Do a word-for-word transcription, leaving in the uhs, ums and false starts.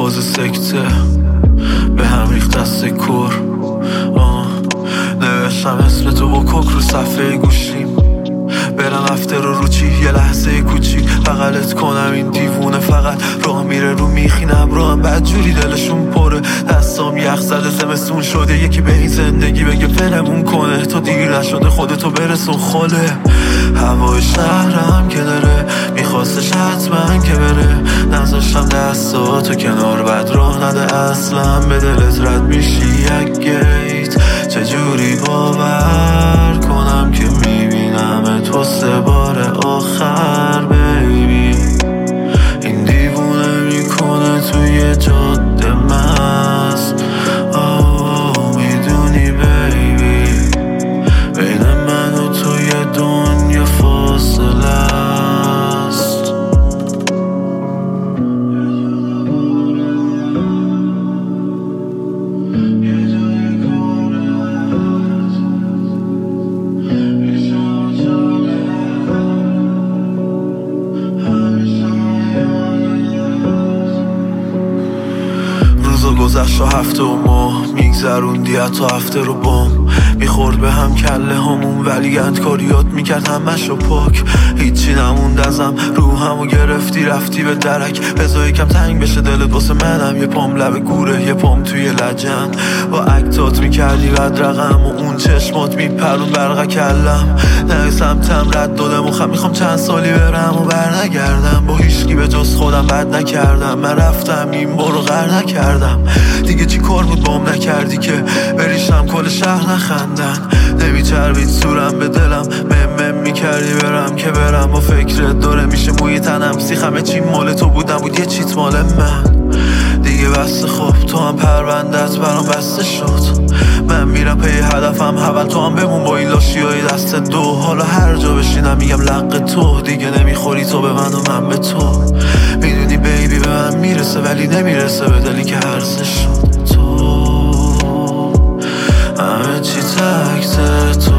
فاز سکته به هم ریخت دست کور. نوشتم اسم تو با کوک رو صفحه گوشیم، برم افتر رو رو چی یه لحظه کوچیک بغلت کنم. این دیوونه فقط راه میره رو میخینم رو هم بدجوری دلشون پره. دستام یخ زده زمستون شده، یکی به این زندگی بگه فنمون کنه. تو دیر نشده خودتو برسون خاله. هوای شهرم که داره میخواستش حتما که بره، نذاشتم دستاتو کنار بد راه نده اصلا به دلت رد میشی یک گیت. چجوری باور کنم که میبینم تو سه بار آخر بیبی. این دیوونه میکنه توی جاده مست. آه میدونی بیبی بین من و توی دنیا فاصله است. گذشت و هفته و ماه میگذروندی حتی هفته رو بام. میخورد به هم کله همون ولی اندکاریات میکرد همش رو پاک. هیچی نموند ازم روحمو گرفتی رفتی به درک. بذار یکم تنگ بشه دلت واسه منم. یه پام لب گوره یه پام توی لجن. با اکتات میکردی رد رقم و اون چشمات میپرون برقه کلم. نه سمتم رد دادم و خم میخوام چند سالی برم و بر نگردم. با هیچکی به جز خودم بد نکردم. من رفتم این بارو غر نکردم. دیگه چی کار بود بام نکردی که بریشم کل شهر نخندن. نمیچربید صورم به دلم مم مم میکردی برم که برم. با فکرت داره میشه موی تنم سیخمه چی مال تو بود نبود یه چیت مال من. دیگه بسته خوب تو هم پروندت برام بسته شد. من میرم پی هدفم حول تو هم بمون با این لاشی های دست دو. حالا هر جا بشینم میگم لق تو. دیگه نمیخوری تو به من و من به تو. میدونی بیبی به من میرسه ولی نمیرسه به دلی که هرزه شد. تو همه چی تکته